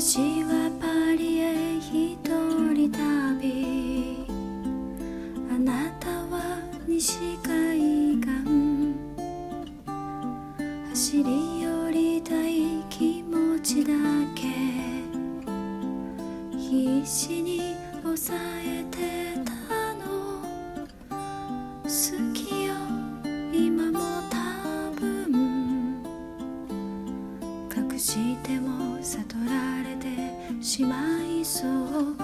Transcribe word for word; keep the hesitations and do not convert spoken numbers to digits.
私はパリへ一人旅、あなたは西海岸、走り寄りたい気持ちだけ必死に抑えてたの。好きよ今も多分、隠しても悟られてしまいそう。